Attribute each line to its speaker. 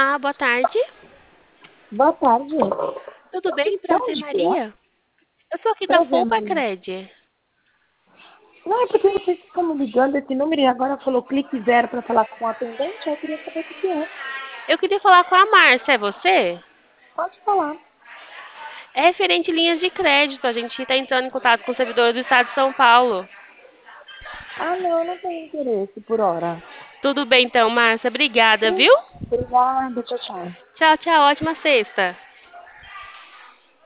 Speaker 1: Olá, boa tarde.
Speaker 2: Boa tarde.
Speaker 1: Tudo bem?
Speaker 2: Da
Speaker 1: Prazer,
Speaker 2: onde que é?
Speaker 1: Maria. Eu sou aqui da
Speaker 2: Prazer,
Speaker 1: Poupa
Speaker 2: Maria.
Speaker 1: Cred.
Speaker 2: Não, é porque vocês ficam me ligando esse número e agora falou clique zero para falar com o atendente. Eu queria saber o que é.
Speaker 1: Eu queria falar com a Márcia, é você?
Speaker 2: Pode falar.
Speaker 1: É referente linhas de crédito. A gente está entrando em contato com o servidor do Estado de São Paulo.
Speaker 2: Ah, não, não tenho interesse por hora.
Speaker 1: Tudo bem então, Márcia. Obrigada, viu?
Speaker 2: Obrigada, tchau, tchau.
Speaker 1: Tchau, tchau. Ótima sexta.